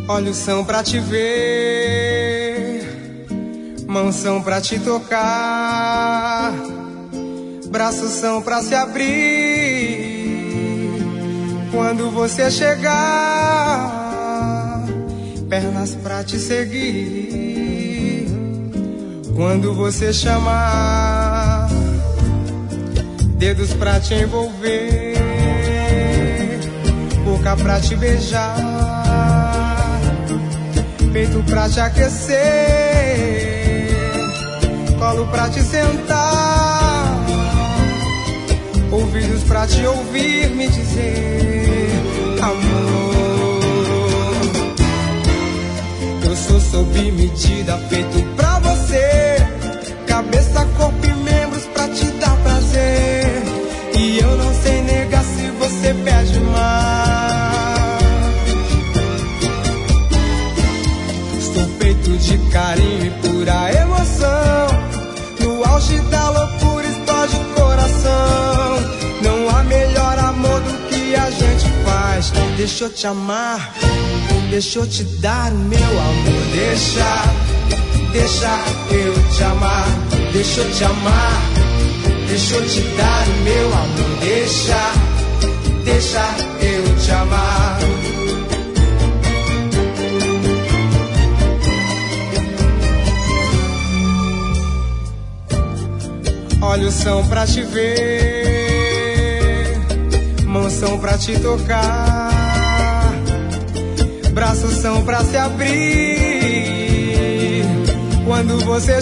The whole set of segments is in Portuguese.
Olhos são pra te ver, mãos são pra te tocar, braços são pra se abrir quando você chegar, pernas pra te seguir quando você chamar, dedos pra te envolver, boca pra te beijar, peito pra te aquecer, colo pra te sentar, ouvidos pra te ouvir me dizer amor. Eu sou sob medida, feito pra você, cabeça, corpo e membros pra te dar prazer, e eu não sei negar se você pede mais. De carinho e pura emoção, no auge da loucura explode o coração. Não há melhor amor do que a gente faz. Deixa eu te amar, deixa eu te dar o meu amor. Deixa eu te amar, deixa eu te amar, deixa eu te dar o meu amor. Deixa eu te amar. Olhos são pra te ver, mãos são pra te tocar, braços são pra se abrir quando você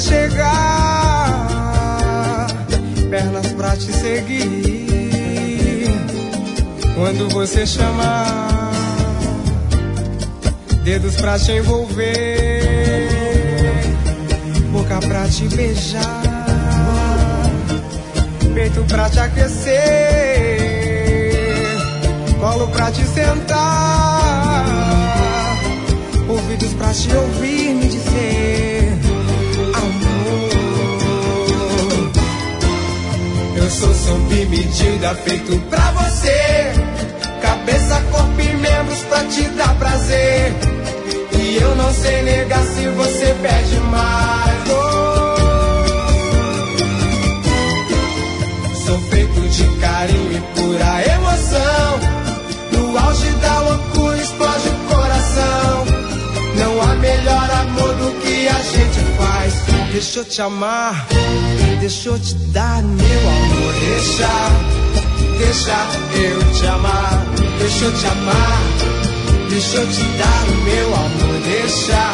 chegar, pernas pra te seguir quando você chamar, dedos pra te envolver, boca pra te beijar, peito pra te aquecer, colo pra te sentar, ouvidos pra te ouvir me dizer amor. Eu sou sob medida, feito pra você, cabeça, corpo e membros pra te dar prazer, e eu não sei negar se você pede mais. Sou feito de carinho e pura emoção, no auge da loucura explode o coração. Não há melhor amor do que a gente faz. Deixa eu te amar, deixa eu te dar meu amor. Deixa eu te amar, deixa eu te amar, deixa eu te dar o meu amor. Deixa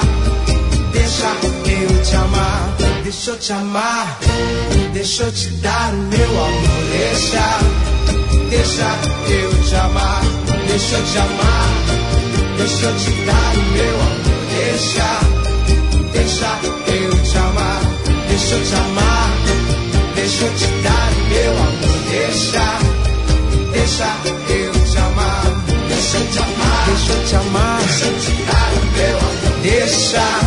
eu te amar, deixa eu te amar, deixa eu te dar o meu amor. Deixa eu te amar, deixa eu te amar, deixa eu te dar o meu amor. Deixa eu te amar, deixa eu te amar, deixa eu te dar o meu amor. Deixa eu te amar, deixa eu te amar, deixa eu te amar, deixa eu te dar o meu amor. Deixa